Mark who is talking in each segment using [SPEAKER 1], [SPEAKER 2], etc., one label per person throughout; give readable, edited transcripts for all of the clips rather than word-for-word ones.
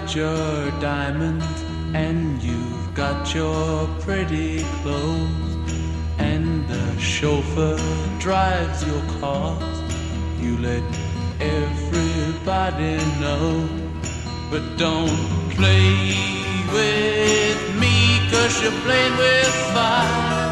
[SPEAKER 1] got your diamonds and you've got your pretty clothes, and the chauffeur drives your cars. You let everybody know, but don't play with me, 'cause you're playing with fire.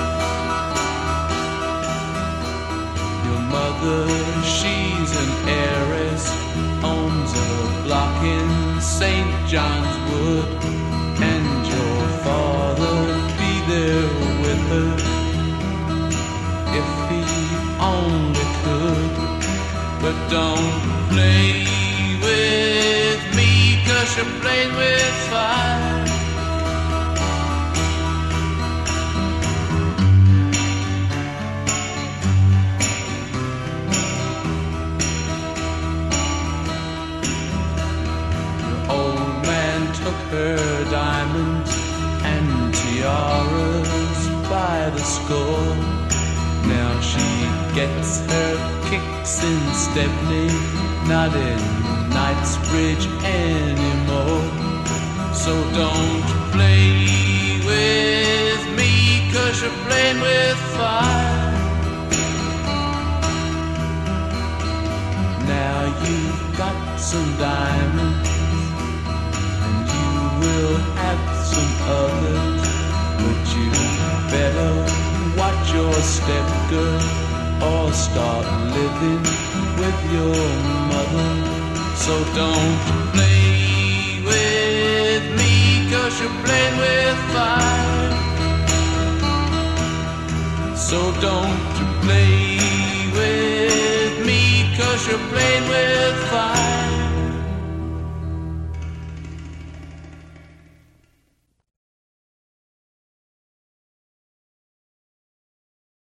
[SPEAKER 1] Your mother, she's an heiress, owns a block in St. John's Wood, and your father'd be there with her if he only could. But don't play with me, 'cause you're playing with fire. Took her diamonds and tiaras by the score. Now she gets her kicks in Stepney, not in Knightsbridge anymore. So don't play with me, 'cause you're playing with fire. Now you've got some diamonds, we'll have some others, but you better watch your step, girl, or start living with your mother. So don't play with me, 'cause you're playing with fire. So don't play with me, 'cause you're playing with